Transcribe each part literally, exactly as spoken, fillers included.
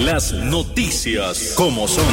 Las noticias como son.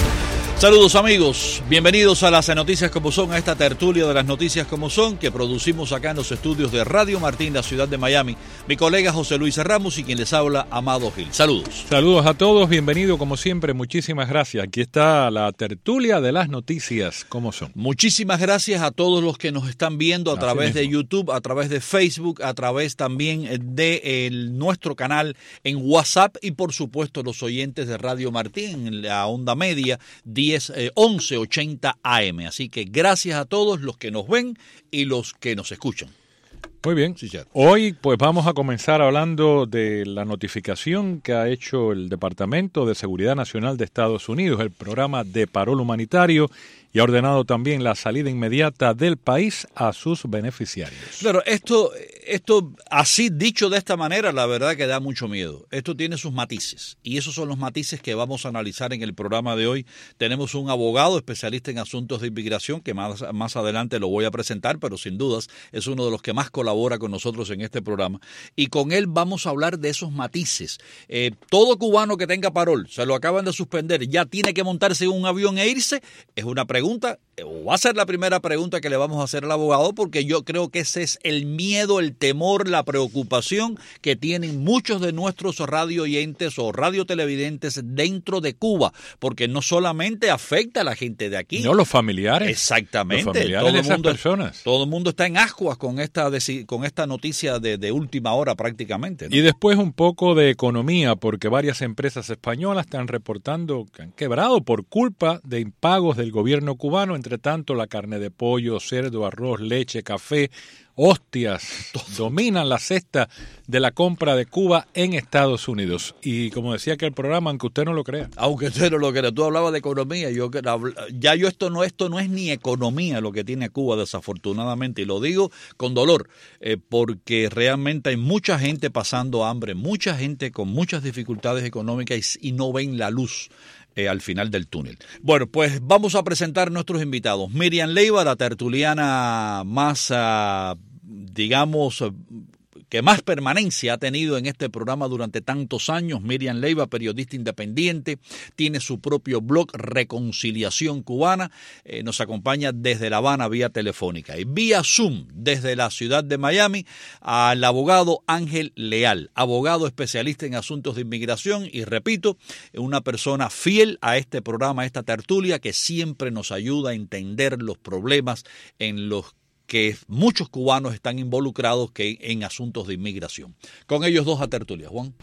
Saludos amigos, bienvenidos a las noticias como son, a esta tertulia de las noticias como son que producimos acá en los estudios de Radio Martín, la ciudad de Miami. Mi colega José Luis Ramos y quien les habla, Amado Gil. Saludos. Saludos a todos, bienvenido como siempre, muchísimas gracias. Aquí está la tertulia de las noticias como son. Muchísimas gracias a todos los que nos están viendo a Así través mismo. de YouTube, a través de Facebook, a través también de el, nuestro canal en WhatsApp y por supuesto los oyentes de Radio Martín en la onda media diez, once ochenta A M. Así que gracias a todos los que nos ven y los que nos escuchan. Muy bien. Sí, cierto. Hoy pues vamos a comenzar hablando de la notificación que ha hecho el Departamento de Seguridad Nacional de Estados Unidos, el programa de parol humanitario, y ha ordenado también la salida inmediata del país a sus beneficiarios. Claro, esto, esto así dicho de esta manera, la verdad que da mucho miedo. Esto tiene sus matices y esos son los matices que vamos a analizar en el programa de hoy. Tenemos un abogado especialista en asuntos de inmigración que más, más adelante lo voy a presentar, pero sin dudas es uno de los que más colabora con nosotros en este programa. Y con él vamos a hablar de esos matices. Eh, todo cubano que tenga parol, se lo acaban de suspender, ya tiene que montarse en un avión e irse, es una pregunta. Pregunta, o va a ser la primera pregunta que le vamos a hacer al abogado, porque yo creo que ese es el miedo, el temor, la preocupación que tienen muchos de nuestros radio oyentes o radiotelevidentes dentro de Cuba, porque no solamente afecta a la gente de aquí. No, los familiares. Exactamente. Los familiares todo de el esas mundo, personas. Todo el mundo está en ascuas con esta, con esta noticia de, de última hora prácticamente, ¿no? Y después un poco de economía, porque varias empresas españolas están reportando que han quebrado por culpa de impagos del gobierno cubano. Entre tanto, la carne de pollo, cerdo, arroz, leche, café, hostias, dominan la cesta de la compra de Cuba en Estados Unidos. Y como decía que el programa, aunque usted no lo crea. Aunque usted no lo crea, tú hablabas de economía, yo ya yo esto no esto no es ni economía lo que tiene Cuba desafortunadamente, y lo digo con dolor, eh, porque realmente hay mucha gente pasando hambre, mucha gente con muchas dificultades económicas y, y no ven la luz Eh, al final del túnel. Bueno, pues vamos a presentar nuestros invitados. Miriam Leiva, la tertuliana más, uh, digamos, uh, que más permanencia ha tenido en este programa durante tantos años. Miriam Leiva, periodista independiente, tiene su propio blog Reconciliación Cubana, eh, nos acompaña desde La Habana vía telefónica y vía Zoom desde la ciudad de Miami al abogado Ángel Leal, abogado especialista en asuntos de inmigración y repito, una persona fiel a este programa, a esta tertulia que siempre nos ayuda a entender los problemas en los que muchos cubanos están involucrados que en asuntos de inmigración. Con ellos dos a tertulia, Juan.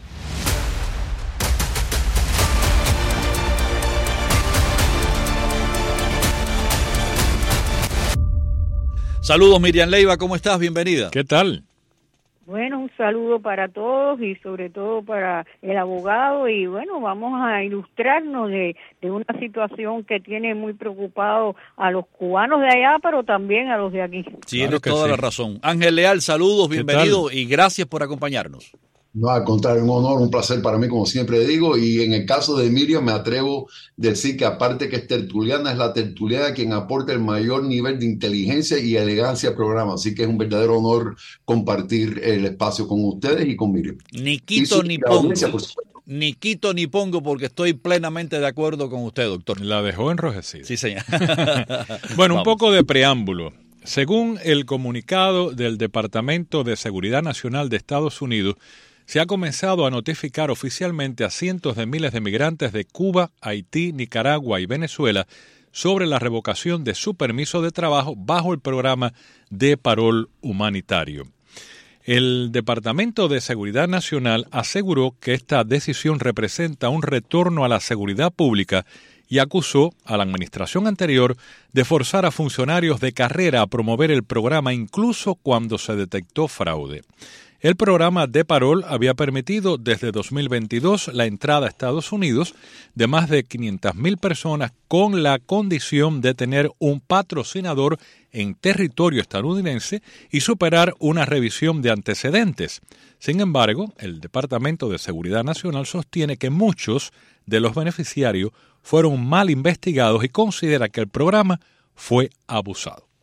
Saludos Miriam Leiva, ¿cómo estás? Bienvenida. ¿Qué tal? Bueno, un saludo para todos y sobre todo para el abogado y bueno, vamos a ilustrarnos de, de una situación que tiene muy preocupado a los cubanos de allá, pero también a los de aquí. Tienes Claro que toda sí. la razón. Ángel Leal, saludos, ¿Qué bienvenido tal? y gracias por acompañarnos. No, al contrario, un honor, un placer para mí, como siempre digo, y en el caso de Miriam me atrevo a decir que aparte que es tertuliana, es la tertuliana quien aporta el mayor nivel de inteligencia y elegancia al programa, así que es un verdadero honor compartir el espacio con ustedes y con Miriam. Ni Y quito su- ni la pongo, audiencia, por supuesto. ni quito ni pongo porque estoy plenamente de acuerdo con usted, doctor. La dejó enrojecida. Sí, señor. Bueno, un Vamos. poco de preámbulo. Según el comunicado del Departamento de Seguridad Nacional de Estados Unidos, se ha comenzado a notificar oficialmente a cientos de miles de migrantes de Cuba, Haití, Nicaragua y Venezuela sobre la revocación de su permiso de trabajo bajo el programa de parol humanitario. El Departamento de Seguridad Nacional aseguró que esta decisión representa un retorno a la seguridad pública y acusó a la administración anterior de forzar a funcionarios de carrera a promover el programa incluso cuando se detectó fraude. El programa de parol había permitido desde dos mil veintidós la entrada a Estados Unidos de más de quinientas mil personas con la condición de tener un patrocinador en territorio estadounidense y superar una revisión de antecedentes. Sin embargo, el Departamento de Seguridad Nacional sostiene que muchos de los beneficiarios fueron mal investigados y considera que el programa fue abusado.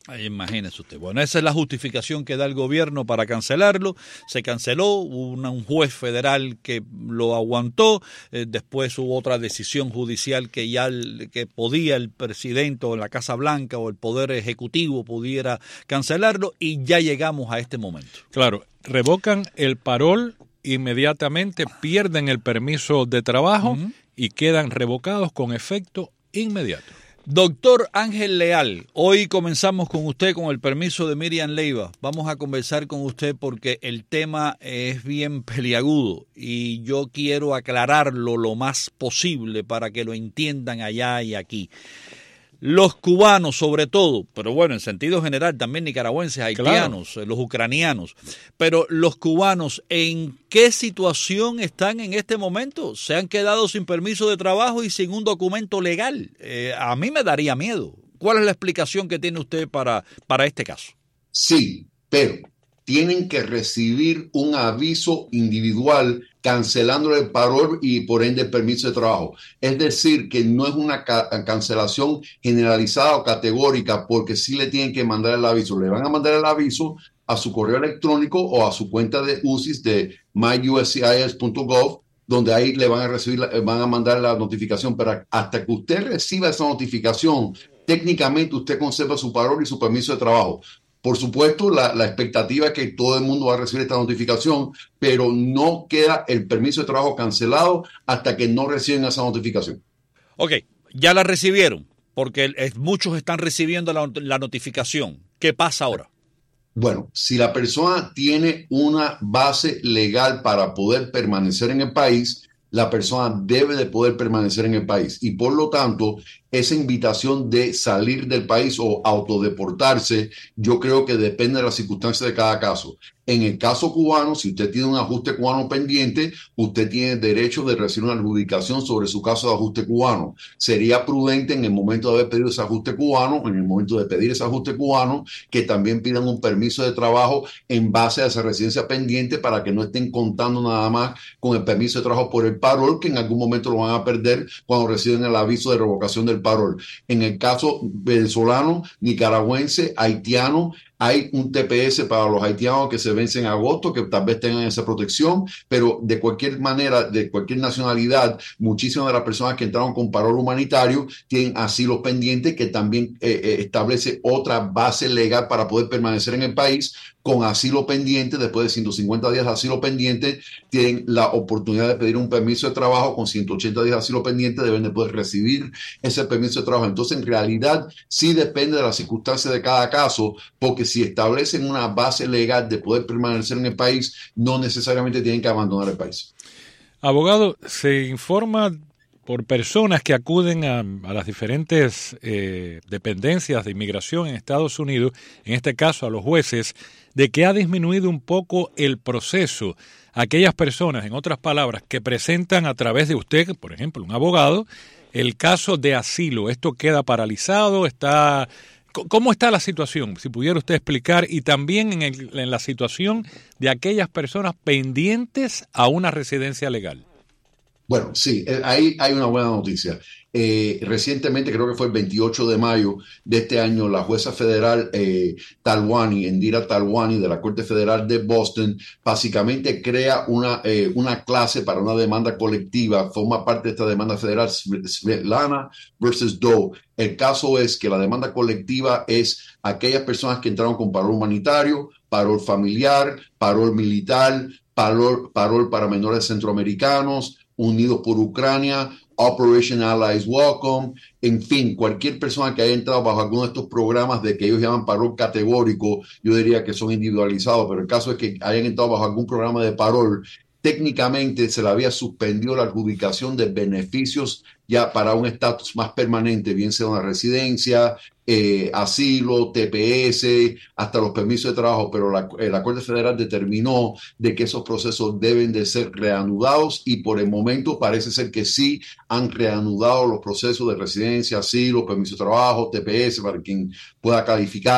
Imagínese usted. Bueno, esa es la justificación que da el gobierno para cancelarlo. Se canceló, hubo una, un juez federal que lo aguantó, eh, después hubo otra decisión judicial que ya el, que podía el presidente o la Casa Blanca o el Poder Ejecutivo pudiera cancelarlo y ya llegamos a este momento. Claro, revocan el parol, inmediatamente pierden el permiso de trabajo uh-huh. y quedan revocados con efecto inmediato. Doctor Ángel Leal, hoy comenzamos con usted con el permiso de Miriam Leiva. Vamos a conversar con usted porque el tema es bien peliagudo y yo quiero aclararlo lo más posible para que lo entiendan allá y aquí. Los cubanos sobre todo, pero bueno, en sentido general también nicaragüenses, haitianos, claro. los ucranianos, pero los cubanos, ¿en qué situación están en este momento? Se han quedado sin permiso de trabajo y sin un documento legal. Eh, a mí me daría miedo. ¿Cuál es la explicación que tiene usted para, para este caso? Sí, pero tienen que recibir un aviso individual cancelando el parol y por ende el permiso de trabajo. Es decir, que no es una ca- cancelación generalizada o categórica porque sí le tienen que mandar el aviso. Le van a mandar el aviso a su correo electrónico o a su cuenta de U S I S de my u s c i s punto gov, donde ahí le van a recibir, van a mandar la notificación. Pero hasta que usted reciba esa notificación, técnicamente usted conserva su parol y su permiso de trabajo. Por supuesto, la, la expectativa es que todo el mundo va a recibir esta notificación, pero no queda el permiso de trabajo cancelado hasta que no reciben esa notificación. Ok, ya la recibieron, porque muchos están recibiendo la, la notificación. ¿Qué pasa ahora? Bueno, si la persona tiene una base legal para poder permanecer en el país, la persona debe de poder permanecer en el país y por lo tanto esa invitación de salir del país o autodeportarse, yo creo que depende de las circunstancias de cada caso. En el caso cubano, si usted tiene un ajuste cubano pendiente, usted tiene derecho de recibir una adjudicación sobre su caso de ajuste cubano. Sería prudente en el momento de haber pedido ese ajuste cubano, en el momento de pedir ese ajuste cubano, que también pidan un permiso de trabajo en base a esa residencia pendiente para que no estén contando nada más con el permiso de trabajo por el parol, que en algún momento lo van a perder cuando reciben el aviso de revocación del parol. En el caso venezolano, nicaragüense, haitiano, hay un T P S para los haitianos que se vence en agosto, que tal vez tengan esa protección, pero de cualquier manera, de cualquier nacionalidad, muchísimas de las personas que entraron con parol humanitario tienen asilos pendientes que también eh, eh, establece otra base legal para poder permanecer en el país con asilo pendiente. Después de ciento cincuenta días de asilo pendiente, tienen la oportunidad de pedir un permiso de trabajo. Con ciento ochenta días de asilo pendiente deben de poder recibir ese permiso de trabajo. Entonces, en realidad, sí depende de las circunstancias de cada caso, porque si establecen una base legal de poder permanecer en el país, no necesariamente tienen que abandonar el país. Abogado, se informa por personas que acuden a, a las diferentes eh, dependencias de inmigración en Estados Unidos, en este caso a los jueces, de que ha disminuido un poco el proceso. Aquellas personas, en otras palabras, que presentan a través de usted, por ejemplo, un abogado, el caso de asilo. ¿Esto queda paralizado? ¿Está... ¿Cómo está la situación? Si pudiera usted explicar, y también en, el, en la situación de aquellas personas pendientes a una residencia legal. Bueno, sí, ahí hay una buena noticia. Eh, recientemente, creo que fue el veintiocho de mayo de este año, la jueza federal eh, Talwani, Indira Talwani, de la Corte Federal de Boston, básicamente crea una, eh, una clase para una demanda colectiva. Forma parte de esta demanda federal, Svetlana versus Doe. El caso es que la demanda colectiva es aquellas personas que entraron con parol humanitario, parol familiar, parol militar, parol, parol para menores centroamericanos, Unidos por Ucrania, Operation Allies Welcome, en fin, cualquier persona que haya entrado bajo alguno de estos programas de que ellos llaman parol categórico, yo diría que son individualizados, pero el caso es que hayan entrado bajo algún programa de parol, técnicamente se le había suspendido la adjudicación de beneficios ya para un estatus más permanente, bien sea una residencia, eh, asilo, T P S, hasta los permisos de trabajo, pero la, eh, la Corte Federal determinó de que esos procesos deben de ser reanudados y por el momento parece ser que sí han reanudado los procesos de residencia, asilo, permiso de trabajo, T P S, para quien pueda calificar.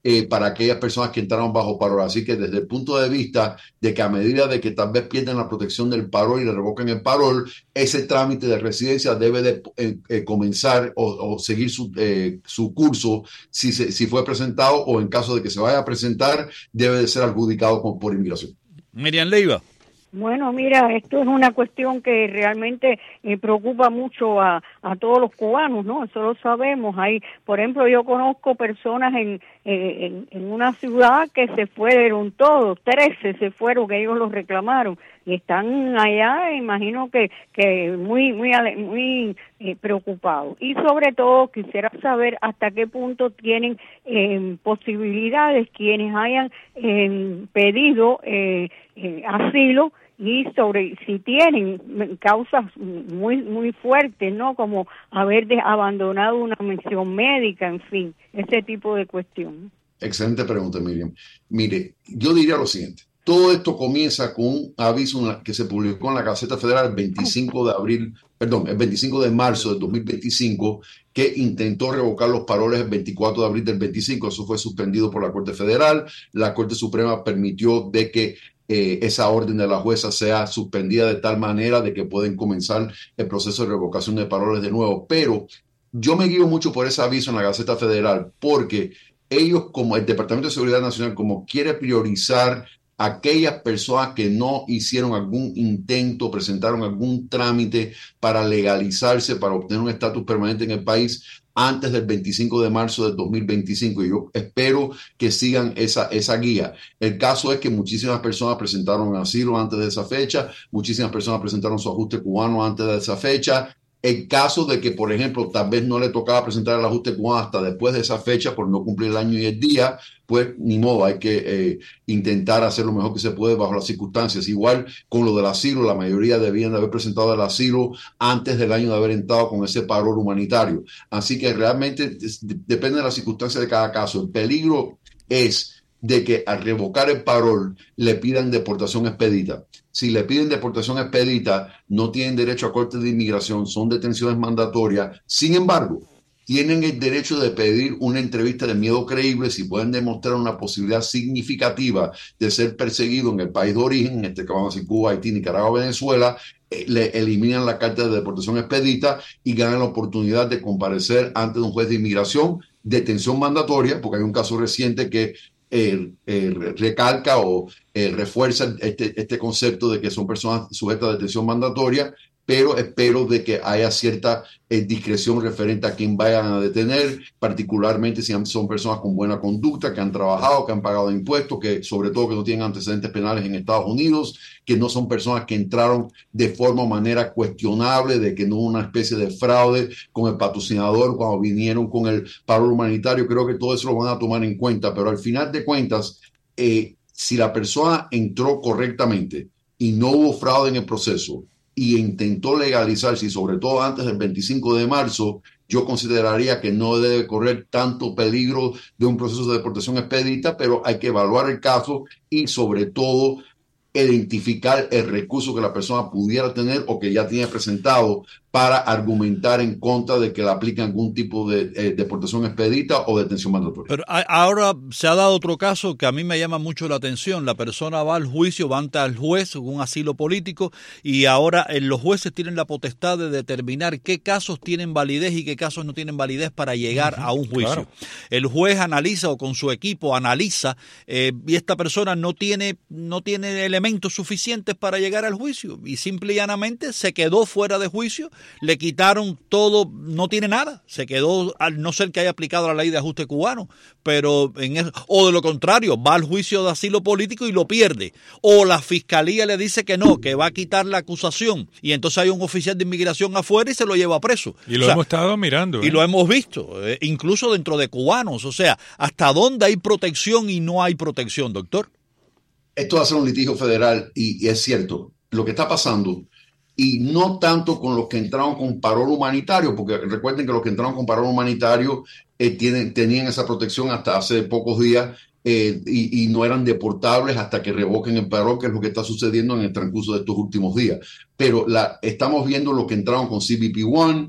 eh, para aquellas personas que entraron bajo parol. Así que desde el punto de vista de que a medida de que tal vez pierden la protección del parol y le revoquen el parol, ese trámite de residencia debe de eh, eh, comenzar o, o seguir su, eh, su curso si, se, si fue presentado, o en caso de que se vaya a presentar, debe de ser adjudicado por, por inmigración. Miriam Leiva. Bueno, mira, esto es una cuestión que realmente eh, preocupa mucho a, a todos los cubanos, ¿no? Eso lo sabemos. Hay, por ejemplo, yo conozco personas en, eh, en, en una ciudad que se fueron todos, trece se fueron, que ellos los reclamaron, y están allá, imagino que, que muy, muy, muy eh, preocupados. Y sobre todo quisiera saber hasta qué punto tienen eh, posibilidades quienes hayan eh, pedido eh, eh, asilo, y sobre si tienen causas muy muy fuertes, ¿no? Como haber de, abandonado una mención médica, en fin, ese tipo de cuestión. Excelente pregunta, Miriam. Mire, yo diría lo siguiente. Todo esto comienza con un aviso que se publicó en la Gaceta Federal el veinticinco de abril, perdón, el veinticinco de marzo del dos mil veinticinco, que intentó revocar los paroles el veinticuatro de abril del veinticinco. Eso fue suspendido por la Corte Federal. La Corte Suprema permitió de que Eh, esa orden de la jueza sea suspendida de tal manera de que pueden comenzar el proceso de revocación de paroles de nuevo. Pero yo me guío mucho por ese aviso en la Gaceta Federal, porque ellos, como el Departamento de Seguridad Nacional, como quiere priorizar aquellas personas que no hicieron algún intento, presentaron algún trámite para legalizarse, para obtener un estatus permanente en el país antes del veinticinco de marzo del dos mil veinticinco, y yo espero que sigan esa, esa guía. El caso es que muchísimas personas presentaron asilo antes de esa fecha, muchísimas personas presentaron su ajuste cubano antes de esa fecha. El caso de que, por ejemplo, tal vez no le tocaba presentar el ajuste cubano hasta después de esa fecha por no cumplir el año y el día, pues ni modo, hay que eh, intentar hacer lo mejor que se puede bajo las circunstancias. Igual con lo del asilo, la mayoría debían de haber presentado el asilo antes del año de haber entrado con ese parol humanitario. Así que realmente depende de las circunstancias de cada caso. El peligro es de que al revocar el parol le pidan deportación expedita. Si le piden deportación expedita, no tienen derecho a corte de inmigración, son detenciones mandatorias. Sin embargo, tienen el derecho de pedir una entrevista de miedo creíble si pueden demostrar una posibilidad significativa de ser perseguido en el país de origen, en este caso vamos a decir Cuba, Haití, Nicaragua, Venezuela. Eh, le eliminan la carta de deportación expedita y ganan la oportunidad de comparecer ante un juez de inmigración, detención mandatoria, porque hay un caso reciente que Eh, eh, recalca o eh, refuerza este, este concepto de que son personas sujetas a detención mandatoria, pero espero de que haya cierta eh, discreción referente a quién vayan a detener, particularmente si son personas con buena conducta, que han trabajado, que han pagado impuestos, que sobre todo que no tienen antecedentes penales en Estados Unidos, que no son personas que entraron de forma o manera cuestionable, de que no hubo una especie de fraude con el patrocinador cuando vinieron con el parol humanitario. Creo que todo eso lo van a tomar en cuenta, pero al final de cuentas, eh, si la persona entró correctamente y no hubo fraude en el proceso y intentó legalizarse, y sobre todo antes del veinticinco de marzo, yo consideraría que no debe correr tanto peligro de un proceso de deportación expedita, pero hay que evaluar el caso y sobre todo identificar el recurso que la persona pudiera tener o que ya tiene presentado para argumentar en contra de que le apliquen algún tipo de eh, deportación expedita o detención mandatoria. Pero ahora se ha dado otro caso que a mí me llama mucho la atención. La persona va al juicio, va ante el juez, un asilo político, y ahora eh, los jueces tienen la potestad de determinar qué casos tienen validez y qué casos no tienen validez para llegar uh-huh, a un juicio. Claro. El juez analiza o con su equipo analiza eh, y esta persona no tiene, no tiene elementos suficientes para llegar al juicio y simple y llanamente se quedó fuera de juicio. Le quitaron todo, no tiene nada, se quedó, al no ser que haya aplicado la ley de ajuste cubano, pero en eso, o de lo contrario, va al juicio de asilo político y lo pierde, o la fiscalía le dice que no, que va a quitar la acusación, y entonces hay un oficial de inmigración afuera y se lo lleva preso. Y lo o sea, hemos estado mirando. ¿eh? Y lo hemos visto, eh, incluso dentro de cubanos, o sea, ¿hasta dónde hay protección y no hay protección, doctor? Esto va a ser un litigio federal y, y es cierto, lo que está pasando. Y no tanto con los que entraron con parol humanitario, porque recuerden que los que entraron con parol humanitario eh, tienen, tenían esa protección hasta hace pocos días eh, y, y no eran deportables hasta que revoquen el parol, que es lo que está sucediendo en el transcurso de estos últimos días. Pero la, estamos viendo los que entraron con C B P uno,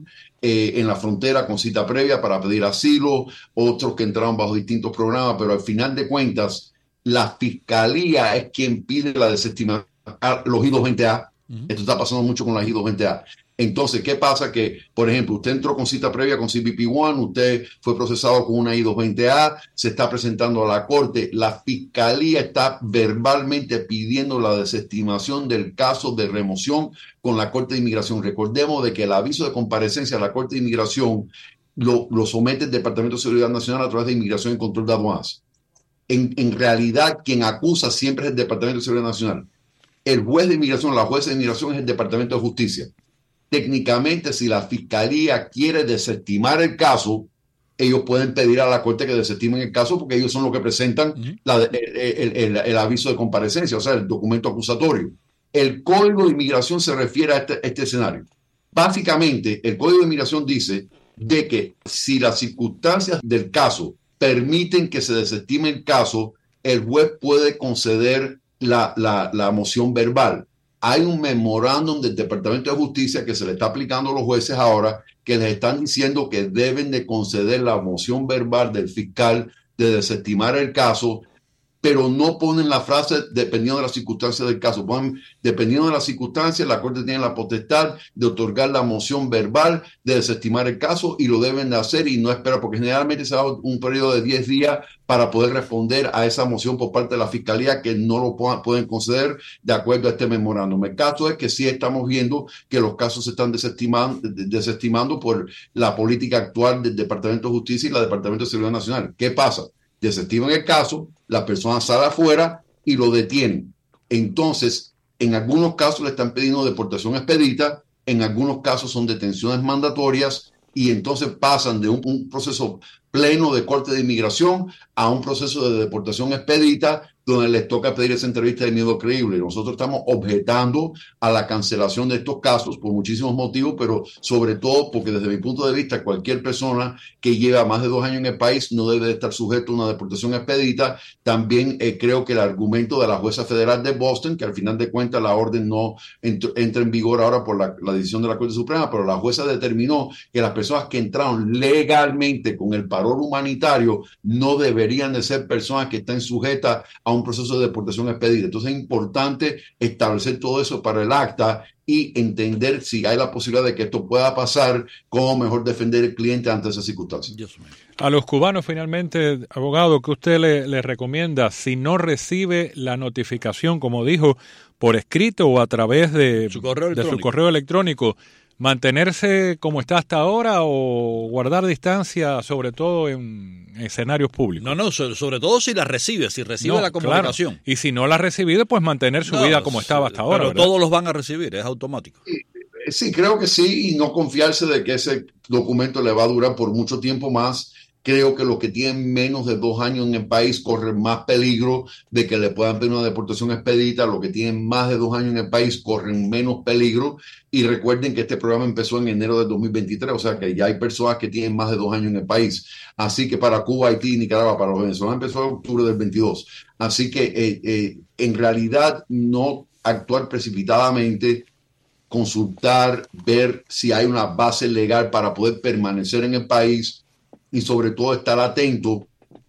eh, en la frontera con cita previa para pedir asilo, otros que entraron bajo distintos programas, pero al final de cuentas, la fiscalía es quien pide la desestimación a los I doscientos veinte A. Uh-huh. Esto está pasando mucho con las I doscientos veinte A. Entonces, ¿qué pasa? Que, por ejemplo, usted entró con cita previa con C B P uno, usted fue procesado con una I doscientos veinte A, se está presentando a la corte, la fiscalía está verbalmente pidiendo la desestimación del caso de remoción con la Corte de Inmigración. Recordemos de que el aviso de comparecencia a la Corte de Inmigración lo, lo somete el Departamento de Seguridad Nacional a través de Inmigración y Control de Aduanas. En, en realidad, quien acusa siempre es el Departamento de Seguridad Nacional. El juez de inmigración, la jueza de inmigración es el Departamento de Justicia. Técnicamente, si la fiscalía quiere desestimar el caso, ellos pueden pedir a la corte que desestimen el caso porque ellos son los que presentan uh-huh. la, el, el, el, el aviso de comparecencia, o sea, el documento acusatorio. El Código de Inmigración se refiere a este, este escenario. Básicamente, el Código de Inmigración dice de que si las circunstancias del caso permiten que se desestime el caso, el juez puede conceder la, la, la moción verbal. Hay un memorándum del Departamento de Justicia que se le está aplicando a los jueces ahora, que les están diciendo que deben de conceder la moción verbal del fiscal de desestimar el caso, pero no ponen la frase dependiendo de las circunstancias del caso. Ponen, dependiendo de las circunstancias, la Corte tiene la potestad de otorgar la moción verbal de desestimar el caso y lo deben de hacer y no esperar, porque generalmente se da un periodo de diez días para poder responder a esa moción por parte de la Fiscalía que no lo pueden conceder de acuerdo a este memorándum. El caso es que sí estamos viendo que los casos se están desestimando, desestimando por la política actual del Departamento de Justicia y la Departamento de Seguridad Nacional. ¿Qué pasa? Desestiman el caso, la persona sale afuera y lo detienen. Entonces, en algunos casos le están pidiendo deportación expedita, en algunos casos son detenciones mandatorias y entonces pasan de un, un proceso pleno de corte de inmigración a un proceso de deportación expedita donde les toca pedir esa entrevista de miedo creíble. Nosotros estamos objetando a la cancelación de estos casos por muchísimos motivos, pero sobre todo porque desde mi punto de vista cualquier persona que lleva más de dos años en el país no debe estar sujeto a una deportación expedita. También eh, creo que el argumento de la jueza federal de Boston, que al final de cuentas la orden no ent- entra en vigor ahora por la, la decisión de la Corte Suprema, pero la jueza determinó que las personas que entraron legalmente con el parol humanitario no deberían de ser personas que estén sujetas a un proceso de deportación expedita. Entonces es importante establecer todo eso para el acta y entender si hay la posibilidad de que esto pueda pasar, cómo mejor defender al cliente ante esas circunstancias. A los cubanos, finalmente, abogado, ¿qué usted le, le recomienda si no recibe la notificación, como dijo, por escrito o a través de su correo de su correo electrónico? ¿Mantenerse como está hasta ahora o guardar distancia, sobre todo en escenarios públicos? No, no, sobre, sobre todo si la recibe, si recibe no, la comunicación. Claro. Y si no la ha recibido, pues mantener su no, vida como estaba hasta ahora. Pero ¿verdad? Todos los van a recibir, es automático. Sí, sí, creo que sí, y no confiarse de que ese documento le va a durar por mucho tiempo más. Creo que los que tienen menos de dos años en el país corren más peligro de que le puedan pedir una deportación expedita. Los que tienen más de dos años en el país corren menos peligro. Y recuerden que este programa empezó en enero del dos mil veintitrés, o sea que ya hay personas que tienen más de dos años en el país. Así que para Cuba, Haití y Nicaragua, para los venezolanos empezó en octubre del veintidós. Así que eh, eh, en realidad no actuar precipitadamente, consultar, ver si hay una base legal para poder permanecer en el país. Y sobre todo estar atento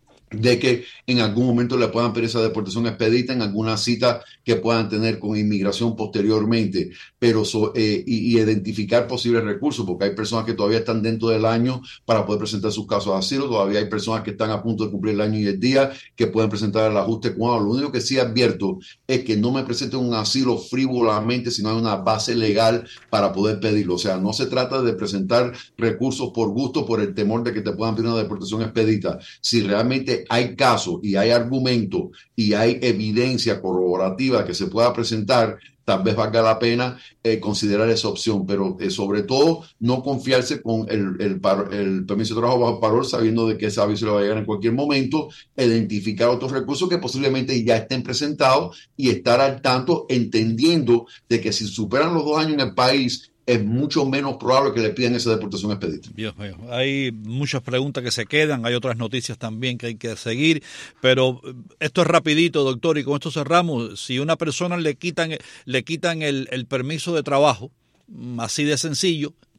de que en algún momento le puedan pedir esa deportación expedita en alguna cita que puedan tener con inmigración posteriormente, pero so, eh, y, y identificar posibles recursos, porque hay personas que todavía están dentro del año para poder presentar sus casos de asilo, todavía hay personas que están a punto de cumplir el año y el día que pueden presentar el ajuste cubano. Lo único que sí advierto es que no me presenten un asilo frívolamente, sino hay una base legal para poder pedirlo. O sea, no se trata de presentar recursos por gusto, por el temor de que te puedan pedir una deportación expedita. Si realmente hay casos y hay argumentos y hay evidencia corroborativa que se pueda presentar, tal vez valga la pena eh, considerar esa opción, pero eh, sobre todo no confiarse con el, el, par, el permiso de trabajo bajo parol, sabiendo de que ese aviso le va a llegar en cualquier momento, identificar otros recursos que posiblemente ya estén presentados y estar al tanto, entendiendo de que si superan los dos años en el país, es mucho menos probable que le pidan esa deportación expedita. Dios mío, hay muchas preguntas que se quedan, hay otras noticias también que hay que seguir, pero esto es rapidito, doctor, y con esto cerramos. Si una persona le quitan, le quitan el, el permiso de trabajo, así de sencillo,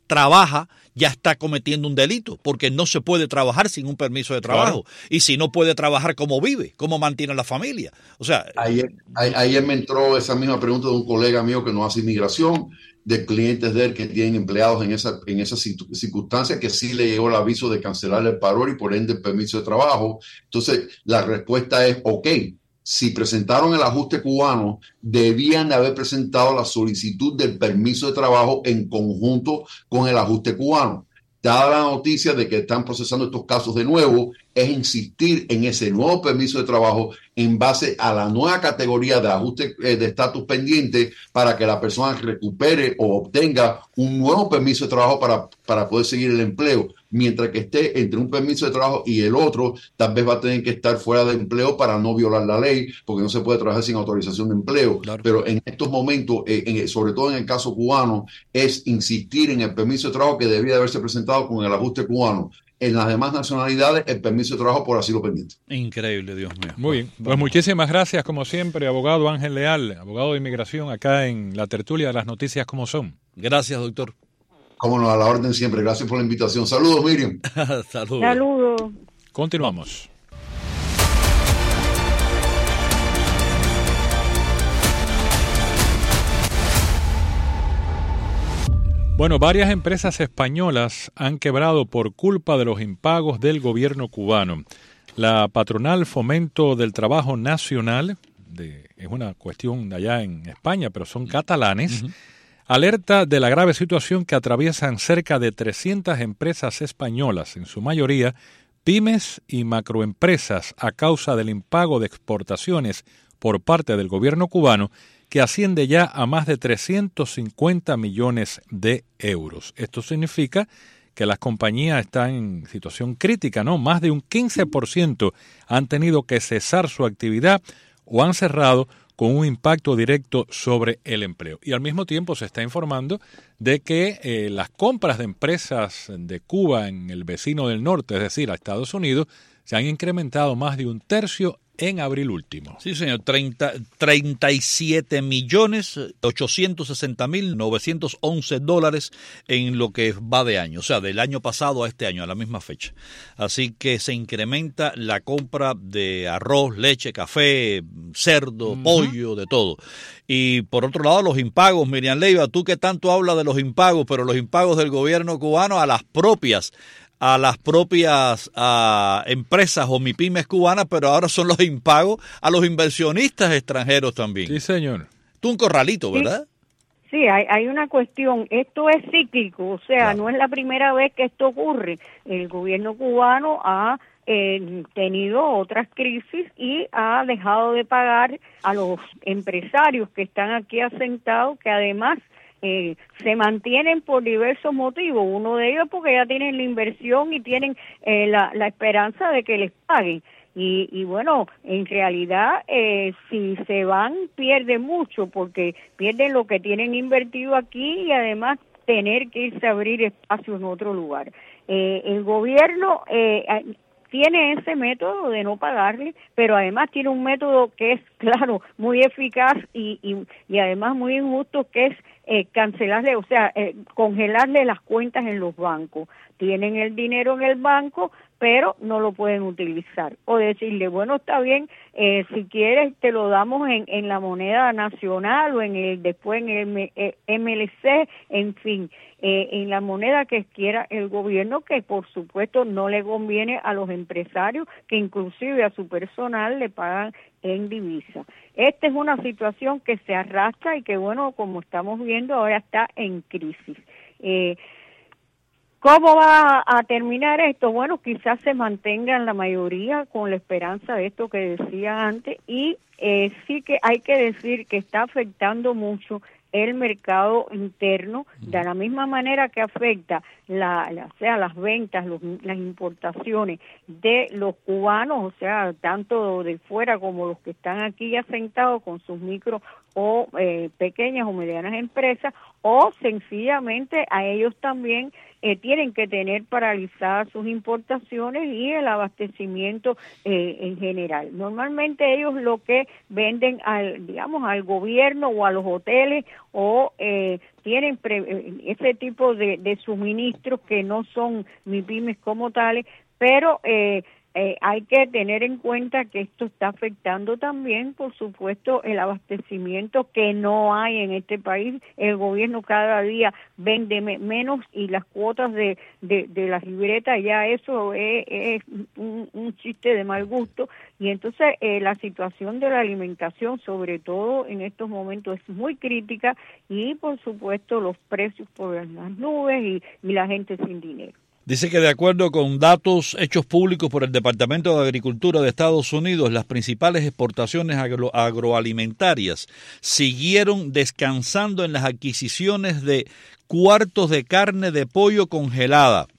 trabaja ya está cometiendo un delito, porque no se puede trabajar sin un permiso de trabajo. Claro. Y si no puede trabajar, ¿cómo vive? ¿Cómo mantiene la familia? O sea, ayer, ayer me entró esa misma pregunta de un colega mío que no hace inmigración, de clientes de él que tienen empleados en esa, en esa circunstancia, que sí le llegó el aviso de cancelar el paro y por ende el permiso de trabajo. Entonces, la respuesta es, ok, si presentaron el ajuste cubano, debían de haber presentado la solicitud del permiso de trabajo en conjunto con el ajuste cubano. Dada la noticia de que están procesando estos casos de nuevo, es insistir en ese nuevo permiso de trabajo en base a la nueva categoría de ajuste de estatus pendiente para que la persona recupere o obtenga un nuevo permiso de trabajo para, para poder seguir el empleo. Mientras que esté entre un permiso de trabajo y el otro, tal vez va a tener que estar fuera de empleo para no violar la ley, porque no se puede trabajar sin autorización de empleo. Claro. Pero en estos momentos, eh, en, sobre todo en el caso cubano, es insistir en el permiso de trabajo que debía de haberse presentado con el ajuste cubano. En las demás nacionalidades, el permiso de trabajo por asilo pendiente. Increíble, Dios mío. Muy bien. Pues muchísimas gracias, como siempre, abogado Ángel Leal, abogado de inmigración, acá en la tertulia de las noticias como son. Gracias, doctor. Cómo no, a la orden siempre. Gracias por la invitación. Saludos, Miriam. Saludos. Saludos. Continuamos. Bueno, varias empresas españolas han quebrado por culpa de los impagos del gobierno cubano. La patronal Fomento del Trabajo Nacional, de, es una cuestión de allá en España, pero son catalanes, uh-huh. alerta de la grave situación que atraviesan cerca de trescientas empresas españolas, en su mayoría pymes y macroempresas, a causa del impago de exportaciones por parte del gobierno cubano, que asciende ya a más de trescientos cincuenta millones de euros. Esto significa que las compañías están en situación crítica, ¿no? Más de un quince por ciento han tenido que cesar su actividad o han cerrado con un impacto directo sobre el empleo. Y al mismo tiempo se está informando de que eh, las compras de empresas de Cuba en el vecino del norte, es decir, a Estados Unidos, se han incrementado más de un tercio en abril último. Sí, señor, treinta, treinta y siete millones ochocientos sesenta mil novecientos once dólares en lo que va de año, o sea, del año pasado a este año, a la misma fecha. Así que se incrementa la compra de arroz, leche, café, cerdo, uh-huh. pollo, de todo. Y por otro lado, los impagos, Miriam Leiva, tú que tanto hablas de los impagos, pero los impagos del gobierno cubano a las propias a las propias a empresas o MIPYMES cubanas, pero ahora son los impagos a los inversionistas extranjeros también. Sí, señor. Tú un corralito, ¿verdad? Sí, sí hay, hay una cuestión. Esto es cíclico, o sea, claro. no es la primera vez que esto ocurre. El gobierno cubano ha eh, tenido otras crisis y ha dejado de pagar a los empresarios que están aquí asentados, que además Eh, se mantienen por diversos motivos, uno de ellos porque ya tienen la inversión y tienen eh, la, la esperanza de que les paguen y, y bueno, en realidad eh, si se van pierden mucho porque pierden lo que tienen invertido aquí y además tener que irse a abrir espacios en otro lugar. Eh, el gobierno eh, tiene ese método de no pagarle, pero además tiene un método que es, claro, muy eficaz y, y, y además muy injusto, que es eh, cancelarle, o sea, eh, congelarle las cuentas en los bancos. Tienen el dinero en el banco, pero no lo pueden utilizar. O decirle, bueno, está bien, eh, si quieres te lo damos en, en la moneda nacional o en el después en el M L C, en fin, eh, en la moneda que quiera el gobierno, que por supuesto no le conviene a los empresarios, que inclusive a su personal le pagan en divisa. Esta es una situación que se arrastra y que, bueno, como estamos viendo, ahora está en crisis. Eh, ¿Cómo va a terminar esto? Bueno, quizás se mantengan la mayoría con la esperanza de esto que decía antes y eh, sí que hay que decir que está afectando mucho el mercado interno, de la misma manera que afecta la, la, o sea, las ventas, los, las importaciones de los cubanos, o sea, tanto de fuera como los que están aquí asentados con sus micro o eh, pequeñas o medianas empresas, o sencillamente a ellos también eh, tienen que tener paralizadas sus importaciones y el abastecimiento eh, en general. Normalmente ellos lo que venden al, digamos, al gobierno o a los hoteles o eh, tienen pre, ese tipo de, de suministros que no son MIPYMES como tales, pero eh, Eh, hay que tener en cuenta que esto está afectando también, por supuesto, el abastecimiento que no hay en este país. El gobierno cada día vende me menos y las cuotas de, de, de las libretas, ya eso es, es un, un chiste de mal gusto. Y entonces eh, la situación de la alimentación, sobre todo en estos momentos, es muy crítica y, por supuesto, los precios por las nubes y, y la gente sin dinero. Dice que de acuerdo con datos hechos públicos por el Departamento de Agricultura de Estados Unidos, las principales exportaciones agro agroalimentarias siguieron descansando en las adquisiciones de cuartos de carne de pollo congelada,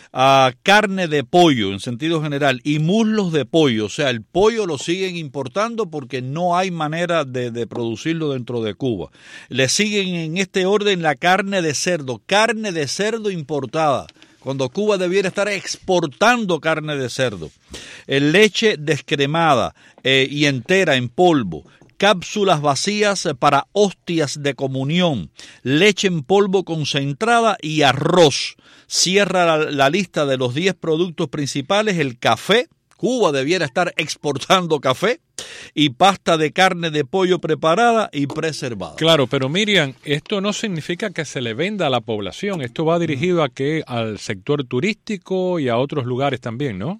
a carne de pollo en sentido general y muslos de pollo. O sea, el pollo lo siguen importando porque no hay manera de, de producirlo dentro de Cuba. Le siguen en este orden la carne de cerdo, carne de cerdo importada, cuando Cuba debiera estar exportando carne de cerdo, eh, leche descremada eh, y entera en polvo, cápsulas vacías para hostias de comunión, leche en polvo concentrada y arroz. Cierra la, la lista de los diez productos principales el café. Cuba debiera estar exportando café y pasta de carne de pollo preparada y preservada. Claro, pero Miriam, esto no significa que se le venda a la población. Esto va dirigido a que al sector turístico y a otros lugares también, ¿no?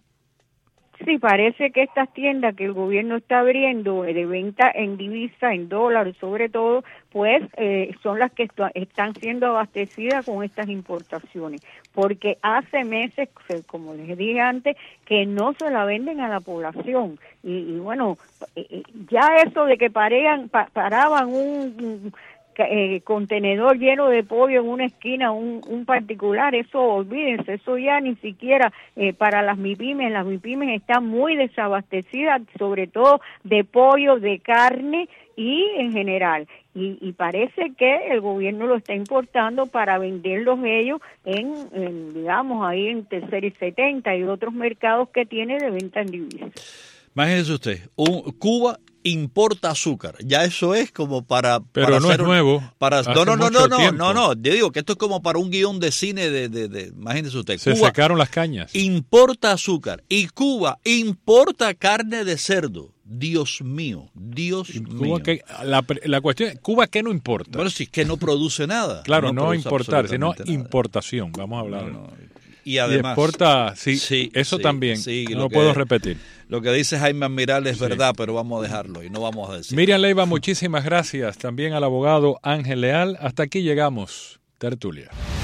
Sí, parece que estas tiendas que el gobierno está abriendo de venta en divisa, en dólares sobre todo, pues eh, son las que est están siendo abastecidas con estas importaciones, porque hace meses, como les dije antes, que no se la venden a la población. Y, y bueno, eh, ya eso de que parean, pa, paraban un... un Eh, contenedor lleno de pollo en una esquina, un, un particular, eso olvídense, eso ya ni siquiera eh, para las MIPYMES, las MIPYMES están muy desabastecidas, sobre todo de pollo, de carne y en general, y, y parece que el gobierno lo está importando para venderlos ellos en, en digamos, ahí en Tercera y setenta y otros mercados que tiene de venta en divisas. Imagínese usted, un, Cuba importa azúcar, ya eso es como para... Pero para no hacer es nuevo. Para, no, no, no, no, no, no, no, yo digo que esto es como para un guión de cine de... de, de imagínese usted. Se Cuba sacaron las cañas. Importa azúcar y Cuba importa carne de cerdo. Dios mío, Dios Cuba mío. Que, la, la cuestión es, ¿Cuba qué no importa? Bueno, si es que no produce nada. Claro, no, no importar, sino nada. Importación, vamos a hablar. No, no. Y además... Y exporta, sí, sí eso sí, también, sí, no lo lo puedo que, repetir. Lo que dice Jaime Admiral es sí. verdad, pero vamos a dejarlo y no vamos a decir. Miriam Leiva, muchísimas gracias. También al abogado Ángel Leal. Hasta aquí llegamos. Tertulia.